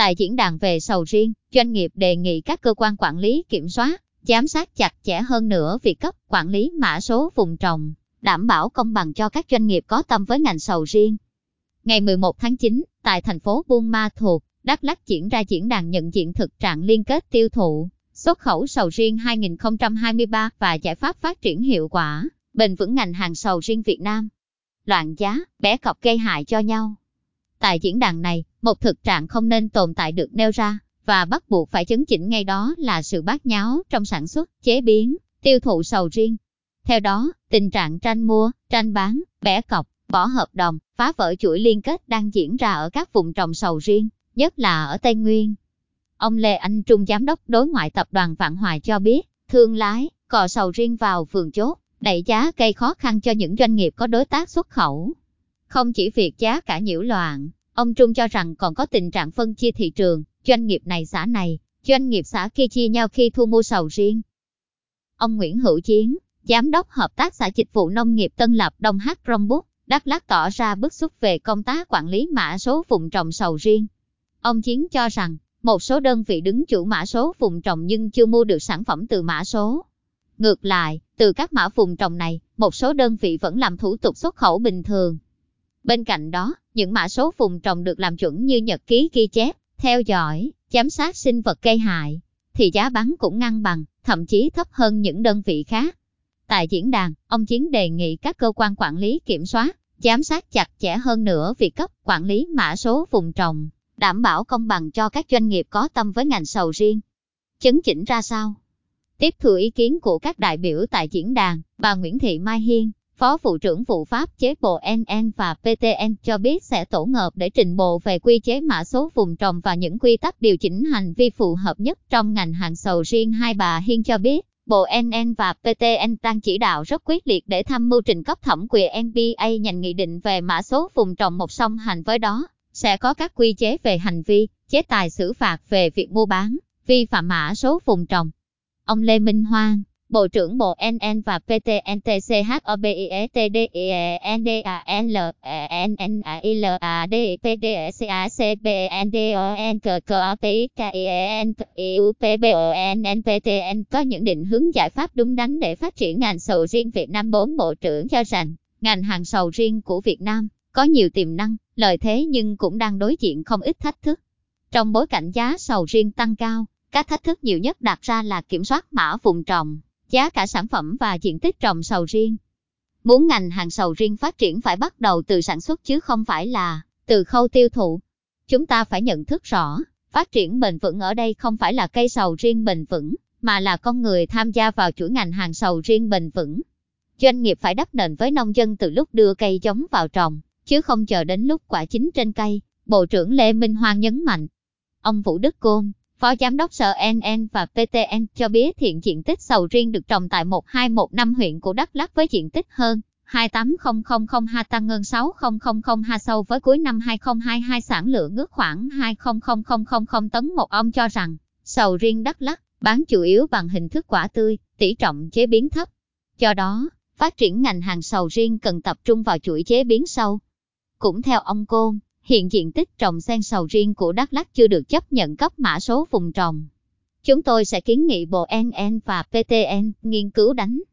Tại diễn đàn về sầu riêng, doanh nghiệp đề nghị các cơ quan quản lý kiểm soát, giám sát chặt chẽ hơn nữa việc cấp, quản lý mã số vùng trồng, đảm bảo công bằng cho các doanh nghiệp có tâm với ngành sầu riêng. Ngày 11 tháng 9, tại thành phố Buôn Ma Thuột, Đắk Lắk diễn ra diễn đàn nhận diện thực trạng liên kết tiêu thụ, xuất khẩu sầu riêng 2023 và giải pháp phát triển hiệu quả, bền vững ngành hàng sầu riêng Việt Nam. Loạn giá, bẻ cọc gây hại cho nhau. Tại diễn đàn này, một thực trạng không nên tồn tại được nêu ra, và bắt buộc phải chấn chỉnh ngay đó là sự bát nháo trong sản xuất, chế biến, tiêu thụ sầu riêng. Theo đó, tình trạng tranh mua, tranh bán, bẻ cọc, bỏ hợp đồng, phá vỡ chuỗi liên kết đang diễn ra ở các vùng trồng sầu riêng, nhất là ở Tây Nguyên. Ông Lê Anh Trung, giám đốc đối ngoại tập đoàn Vạn Hòa cho biết, thương lái, cò sầu riêng vào vườn chốt, đẩy giá gây khó khăn cho những doanh nghiệp có đối tác xuất khẩu. Không chỉ việc giá cả nhiễu loạn, ông Trung cho rằng còn có tình trạng phân chia thị trường, doanh nghiệp này, doanh nghiệp xã kia chia nhau khi thu mua sầu riêng. Ông Nguyễn Hữu Chiến, giám đốc hợp tác xã dịch vụ nông nghiệp Tân Lập Đông Hắc Rông Đắk Lắk tỏ ra bức xúc về công tác quản lý mã số vùng trồng sầu riêng. Ông Chiến cho rằng, một số đơn vị đứng chủ mã số vùng trồng nhưng chưa mua được sản phẩm từ mã số. Ngược lại, từ các mã vùng trồng này, một số đơn vị vẫn làm thủ tục xuất khẩu bình thường. Bên cạnh đó, những mã số vùng trồng được làm chuẩn như nhật ký ghi chép, theo dõi, giám sát sinh vật gây hại, thì giá bán cũng ngang bằng, thậm chí thấp hơn những đơn vị khác. Tại diễn đàn, ông Chiến đề nghị các cơ quan quản lý kiểm soát, giám sát chặt chẽ hơn nữa việc cấp, quản lý mã số vùng trồng, đảm bảo công bằng cho các doanh nghiệp có tâm với ngành sầu riêng. Chấn chỉnh ra sao? Tiếp thu ý kiến của các đại biểu tại diễn đàn, bà Nguyễn Thị Mai Hiên, Phó Vụ trưởng Vụ Pháp chế Bộ NN và PTN cho biết sẽ tổ họp để trình bộ về quy chế mã số vùng trồng và những quy tắc điều chỉnh hành vi phù hợp nhất trong ngành hàng sầu riêng. Hai bà Hiên cho biết, Bộ NN và PTN đang chỉ đạo rất quyết liệt để tham mưu trình cấp thẩm quyền NBA nhằm nghị định về mã số vùng trồng. Một song hành với đó, sẽ có các quy chế về hành vi, chế tài xử phạt về việc mua bán, vi phạm mã số vùng trồng. Ông Lê Minh Hoan, Bộ trưởng Bộ NN và PTN có những định hướng giải pháp đúng đắn để phát triển ngành sầu riêng Việt Nam. 4 Bộ trưởng cho rằng, ngành hàng sầu riêng của Việt Nam có nhiều tiềm năng, lợi thế nhưng cũng đang đối diện không ít thách thức. Trong bối cảnh giá sầu riêng tăng cao, các thách thức nhiều nhất đặt ra là kiểm soát mã vùng trồng, giá cả sản phẩm và diện tích trồng sầu riêng. Muốn ngành hàng sầu riêng phát triển phải bắt đầu từ sản xuất chứ không phải là từ khâu tiêu thụ. Chúng ta phải nhận thức rõ, phát triển bền vững ở đây không phải là cây sầu riêng bền vững, mà là con người tham gia vào chuỗi ngành hàng sầu riêng bền vững. Doanh nghiệp phải đắp nền với nông dân từ lúc đưa cây giống vào trồng, chứ không chờ đến lúc quả chín trên cây, Bộ trưởng Lê Minh Hoan nhấn mạnh. Ông Vũ Đức Côn, Phó Giám đốc Sở NN và PTN cho biết hiện diện tích sầu riêng được trồng tại 1215 huyện của Đắk Lắk với diện tích hơn 28.000 ha tăng hơn 6.000 ha so với cuối năm 2022, sản lượng ước khoảng 20.000 tấn một. Ông cho rằng, sầu riêng Đắk Lắk bán chủ yếu bằng hình thức quả tươi, tỷ trọng chế biến thấp. Do đó, phát triển ngành hàng sầu riêng cần tập trung vào chuỗi chế biến sâu. Cũng theo ông Côn, hiện diện tích trồng sen sầu riêng của Đắk Lắk chưa được chấp nhận cấp mã số vùng trồng. Chúng tôi sẽ kiến nghị Bộ NN và PTN nghiên cứu đánh